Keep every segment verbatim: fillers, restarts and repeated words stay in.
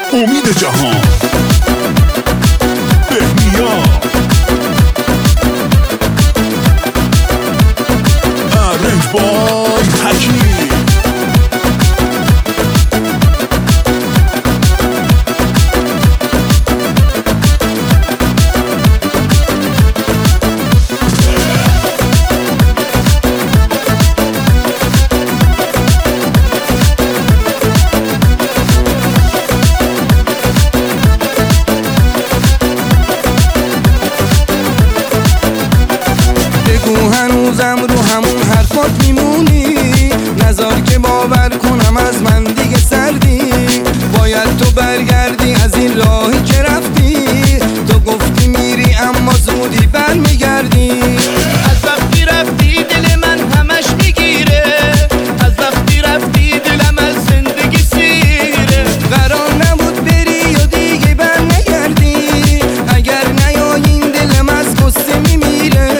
امید جهان، بهنیا، ارنج بای حکیم. هنوزم رو همون حرفات میمونی، نذار که باور کنم از من دیگه سردی. باید تو برگردی از این راهی که رفتی، تو گفتی میری اما زودی برمیگردی. از وقتی رفتی دل من همش میگیره، از وقتی رفتی دلم از زندگی سیره. قرار نبود بری و دیگه برنگردی، اگر نیایین دلم از غصه میمیره،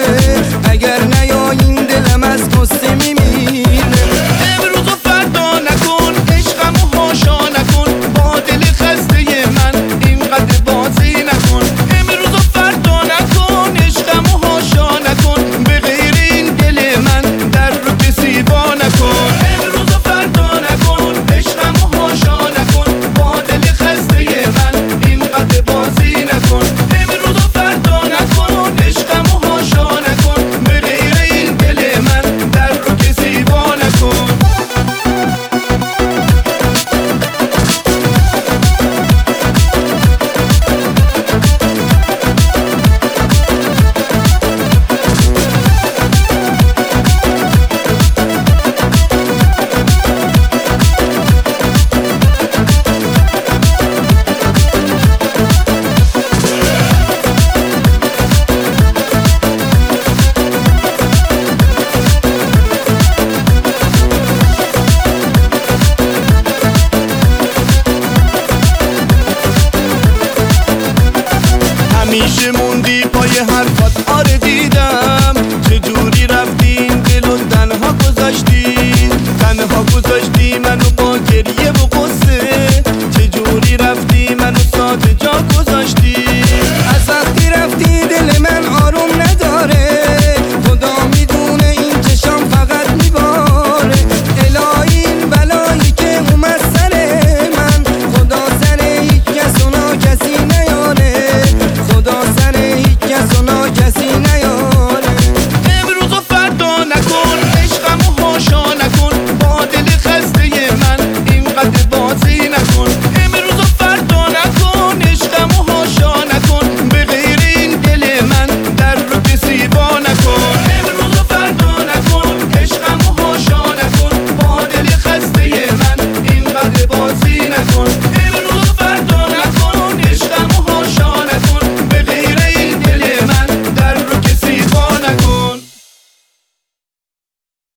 اگر نیایین دلم از غصه میمیره. امروز و فردا نکن، عشقمو هاشا نکن، با دل خسته من اینقدر بازی نکن. امروز و فردا نکن، عشقمو هاشا نکن، به غیر این دل من در رو کسی با نکن. امروز و فردا نکن، عشقمو هاشا نکن، با دل خسته من اینقدر بازی نکن. امروز و فردا نکن، عشقمو هاشا نکن، به غیر این دل من در رو کسی با نکن. همیشه موندی پای حرفات، آره دی